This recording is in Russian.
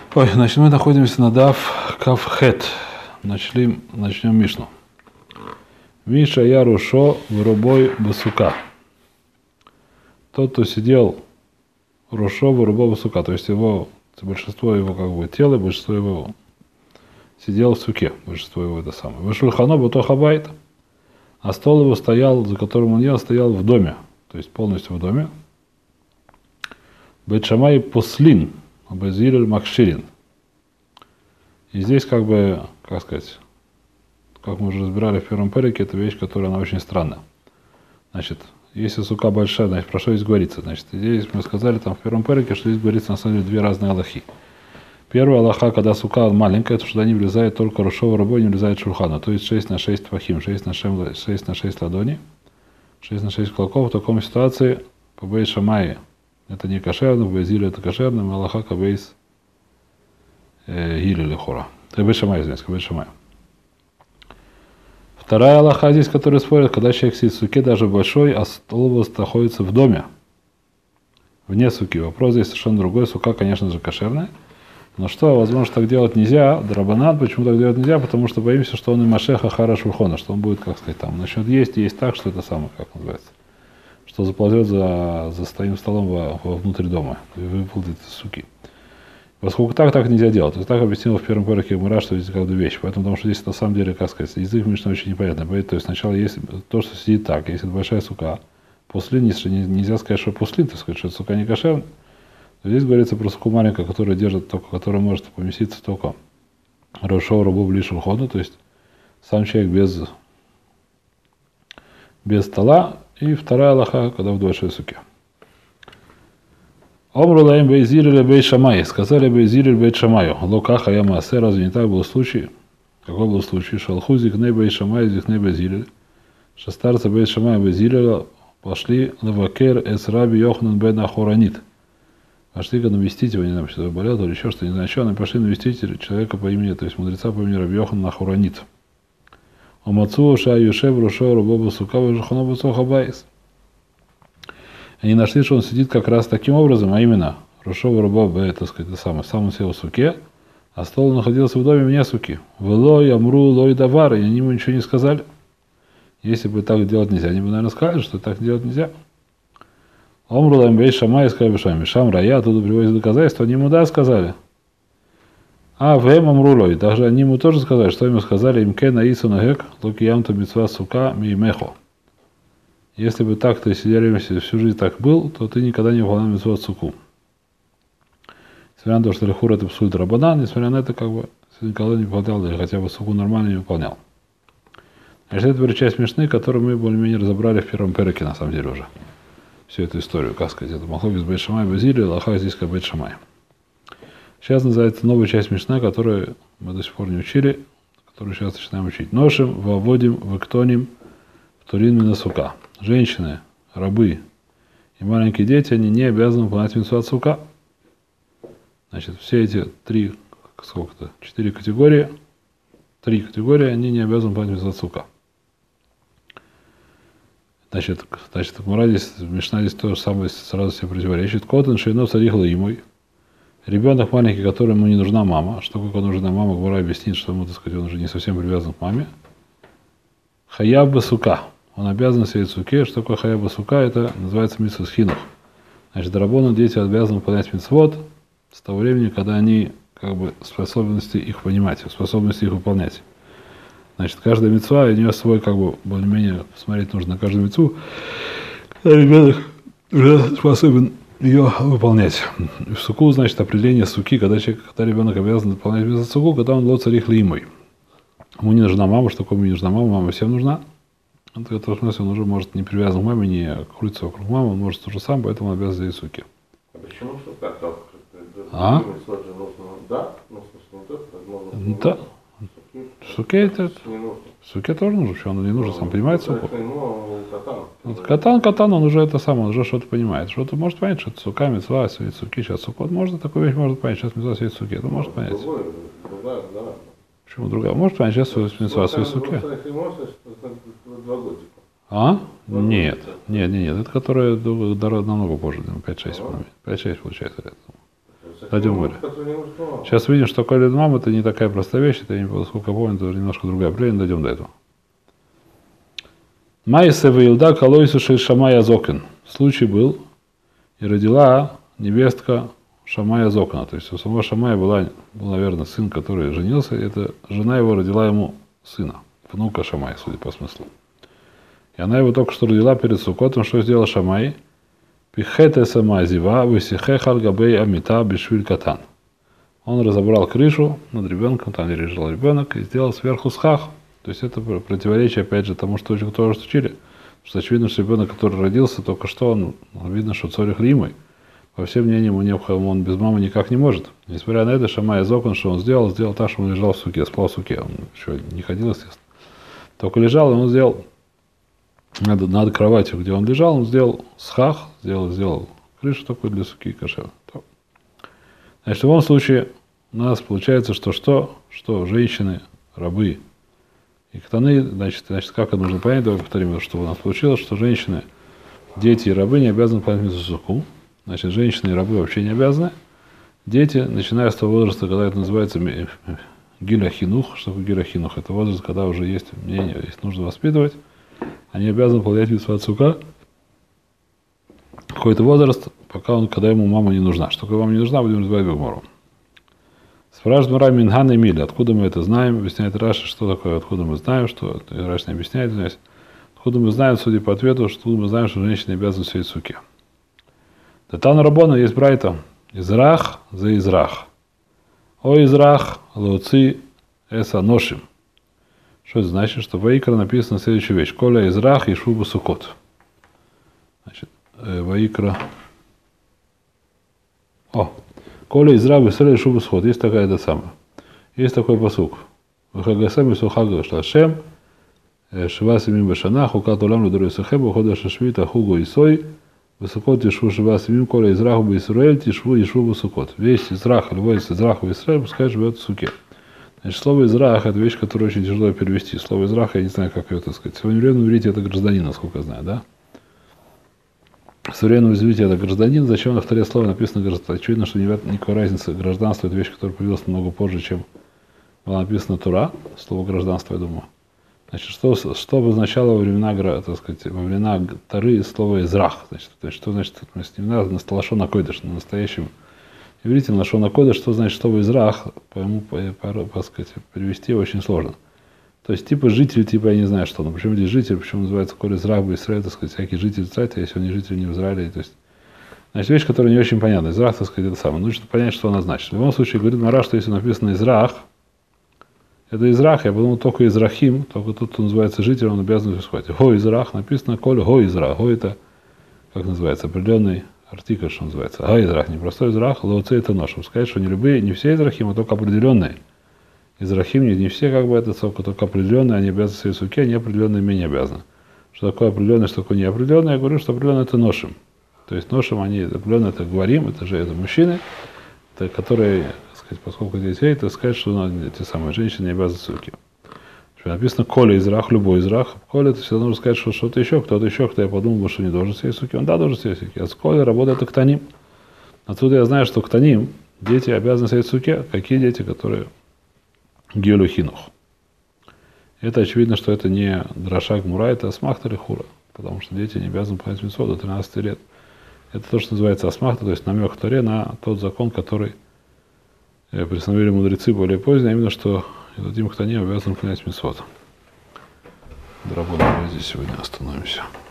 Ой, значит, мы находимся на Дав Кавхет. Начнем Мишну. Миша Ярушо Воробой Басука. Тот, кто сидел Рушо Воробой Басука, то есть большинство его как бы тела, большинство его сидел в суке, большинство его это самое. Вышел Хано Бутохабайт, а стол его стоял, за которым он ел, стоял в доме, то есть полностью в доме. Бет-Шамай Послин, Безирель Макширин. И здесь как бы, как сказать, как мы уже разбирали в первом перике, это вещь, которая она очень странная. Значит, если сука большая, значит, про что здесь говорится? Значит, здесь мы сказали там в первом перике, что здесь говорится на самом деле две разные аллахи. Первая аллаха, когда сука маленькая, то что туда не влезает только рушова рабой, не влезает шурхана, то есть 6 на 6 фахим, 6 на 6 ладоней, 6 на 6 кулаков. В таком ситуации по бейс Шамай это не кошерно, в Бейзиле это кошерно, аллаха кабейс Гиль или Хора. Это бейс Шамай, извиняюсь, бейс Шамай. Вторая аллаха здесь, которая спорит, когда человек сидит в суке, даже большой, а стол его находится в доме, вне суки. Вопрос здесь совершенно другой. Сука, конечно же, кошерная. Но что, возможно, так делать нельзя. Драбанан, почему так делать нельзя? Потому что боимся, что он и Машеха Хара Шульхона, что он будет, как сказать, там, начнет есть так, что это самое, как называется, что заползет за своим столом внутрь дома и выползет из суки. Поскольку так нельзя делать. То есть так объяснил в первом перике Мура, что здесь как бы вещь. Поэтому, потому что здесь на самом деле, как сказать, язык Мишны очень непонятный. То есть сначала есть то, что сидит так, если это большая сука. Послин, если нельзя сказать, что послин, то сказать, что сука не кошерная. Здесь говорится про суку маленькую, которая держит только, которая может поместиться только Рошо рабу ближе ходу, то есть сам человек без стола. И вторая аллаха, когда в большой суке. Омрулаим бейзирили бей Шамай. Сказали бейзирили бей Шамаю. Локаха ямасе. Разве не так был случай? Какой был случай? Шалху зикней бей Шамай, зикней бейзирили. Что старцы бей Шамай бейзирили пошли лавакер эс раби Йоханан бен Ахуранит. Пошли навестить его, не знаю, что болел, или еще что, не знаю, что, они пошли навестить человека по имени, то есть мудреца по имени Раби Йоханан Ахуранит. Омацу ша юшев рушо рубоба сукава жаханобу сохабайс. Они нашли, что он сидит как раз таким образом, а именно рушова рубоба, так сказать, это самое, сам он сел в суке, а стол находился в доме вне суки. Велой, амру, лой, давар, и они ему ничего не сказали. Если бы так делать нельзя, они бы, наверное, сказали, что так делать нельзя. Омрулам бей Шамай, сказали Шамай, Шам Рая, оттуда приводят доказательства, они ему да сказали. А вем амрулой, даже они ему тоже сказали, что ему сказали, им кен аису нагек, лукиямту митцва сука мимехо. Если бы так ты сидели всю жизнь так был, то ты никогда не выполнял митцву суку. Несмотря на то, что лихур это псует рабанан, несмотря на это, как бы, никогда не выполнял, или хотя бы суку нормально не выполнял. Значит, это теперь часть Мишны, которую мы более-менее разобрали в первом перике, на самом деле уже. Всю эту историю, как сказать, это Махлокис Бейт Шамай Базили, Аллаха здесь как Бейт Шамай. Сейчас называется новая часть Мишна, которую мы до сих пор не учили, которую сейчас начинаем учить. Ношим, ваводим, вектоним, втурин минасука. Женщины, рабы и маленькие дети, они не обязаны выполнять митцву от сука. Значит, все эти четыре категории, они не обязаны выполнять митцву от сука. Значит, Гмара здесь, Мишна здесь то же самое сразу себе противоречит. Котен шейно царихла имой. Ребенок маленький, которому не нужна мама. Что такое нужна мама, Гмара объяснит, что ему, так сказать, он уже не совсем привязан к маме. Хаяв басука. Он обязан сидеть в суке. Что такое хаяв басука? Это называется митцва схинух. Значит, рабону дети обязаны выполнять митцвот с того времени, когда они как бы способности их понимать, способности их выполнять. Значит, каждая мицва, у нее свой, как бы, более-менее смотреть нужно на каждую мицву, когда ребенок уже способен ее выполнять. В суку, значит, определение суки, когда ребенок обязан выполнять мицву суку, когда он лот царих лимой. Ему не нужна мама, что такое ему не нужна мама, мама всем нужна. В этом смысле он уже может не привязан к маме, не крутиться вокруг мамы, он может то же самое, поэтому он обязан сидеть в суке. А почему сука? А? Да? Да. В суке тоже нужно, что он не нужен, сам понимает суку. Катан, он уже это сам, он уже что-то понимает. Что-то может понять, что это сука, митцва, сидеть в суке, сейчас сука. Вот можно такую вещь может понять, сейчас митцва сидеть в суке, это может понять. Почему другая? Может понять, сейчас митцва сидеть в суке. А? Нет, это которое намного позже, 5-6 получается. Дойдем более. Сейчас видим, что колет мам это не такая простая вещь, это, сколько я помню, это немножко другая племя, дойдем до этого. Майса Ваилда Калойсу Шамая Зокин. Случай был, и родила невестка Шамая Зокина. То есть у самого Шамая был, наверное, сын, который женился, и эта жена его родила ему сына, внука Шамая, судя по смыслу. И она его только что родила перед Суккотом. Что сделал Шамай? Пихете сама зива, высихехал габей амита бишвиль катан. Он разобрал крышу над ребенком, там где лежал ребенок, и сделал сверху схах. То есть это противоречие, опять же, тому, что тоже учили. Что очевидно, что ребенок, который родился только что, он видно, что цорих римой. По всем мнениям, он без мамы никак не может. Несмотря на это, Шамай из окон, что он сделал так, что он лежал в суке, спал в суке. Он еще не ходил, естественно. Только лежал, и он сделал над кроватью, где он лежал, он сделал схах, сделал крышу такую для суки кошер. Значит, в любом случае, у нас получается, что женщины, рабы и ктаны, значит, как это нужно понять, давай повторим, что у нас получилось, что женщины, дети и рабы не обязаны понять мицву. Значит, женщины и рабы вообще не обязаны. Дети, начиная с того возраста, когда это называется гиля-хинух, что такое гиля-хинух, это возраст, когда уже есть мнение, есть нужно воспитывать, они обязаны выполнять мицву отцука какой-то возраст, когда ему мама не нужна. Что такое мама не нужна, будем разбирать Гемору. Спрашивает Мара Минган и Мили, откуда мы это знаем, объясняет Раши, что такое, откуда мы знаем, что Раши не объясняет, извиняюсь. Откуда мы знаем, судя по ответу, что мы знаем, что женщины обязаны сидеть в суке. Татан Рабона есть брайта. Израх за израх. О израх лоци эса ношим. Что это значит? Что в Ваикра написана следующая вещь. Коля израх и шубу сукот. Значит, Ваикра. Коля израх и шубу сукот. Есть такая это самая. Есть такой посук. Вахагасам и сухага шлашем. Шива семим башана. Хукат улам лидуру сахебу. Хода шашвита хугу и сой. Высокот тишву шива семим. Коля израху бы Исруэль. Тишву и шубу сукот. Весь израх, любой из израху в Исраэль, пускай живет в суке. Значит, слово «израх» — это вещь, которую очень тяжело перевести. Слово «израх» я не знаю, как ее, так сказать. В современном иврите это гражданин, насколько я знаю, да? В современном иврите это гражданин. Зачем на второе слово написано гражданин? Очевидно, что нет никакой разницы. Гражданство — это вещь, которая появилась намного позже, чем была написана Тура. Слово «гражданство», я думаю. Значит, что обозначало во времена, так сказать, во времена Торы слово «израх»? Значит, что значит, не надо на лашон а-койдеш, на настоящем иврите, лашон а-койдеш, что значит слово «израх», по сказать, перевести очень сложно. То есть, типа житель, типа я не знаю что, но почему здесь житель, почему называется коль израх бы Исраэль, так сказать, всякий житель Израиля, если он не житель не в Израиле, то есть, значит, вещь, которая не очень понятна. Израх, так сказать, это самое. Нужно понять, что она значит. В любом случае, говорит Мара, что если написано «израх», это израх, я подумал, только израхим, только тот, кто называется житель, он обязан исходить. Го израх, написано коль го израх. Го это, как называется, определенный артикль, что называется. Га израх, не простой израх, лоуце это нож. Чтобы сказать, что не любые, не все израхим, а только определенные. Израхим не все, как бы это только определенные, они обязаны сидеть в суке, они определенные менее обязаны. Что такое определенное, что такое неопределенное, я говорю, что определенное это ношим. То есть ношим, они определенные, это говорим, это мужчины, это которые, поскольку здесь это сказать, что эти самые женщины не обязаны суки. Написано коля израх, любой израх. Коля это всегда нужно сказать, что что-то еще, кто-то еще, кто я подумал, что не должен сидеть суки. Он да, должен сидеть суки. А с коля работает ктаним. Отсюда я знаю, что ктаним, дети обязаны сидеть суки. Какие дети, которые гелю хинух. Это очевидно, что это не драша гмура, это асмахта или хура. Потому что дети не обязаны понять мицвот до 13 лет. Это то, что называется асмахта, то есть намек в Торе на тот закон, который пристановили мудрецы более позднее, а именно, что Дадим Ктаним обязан понять мицвот. Дорогой, здесь сегодня остановимся.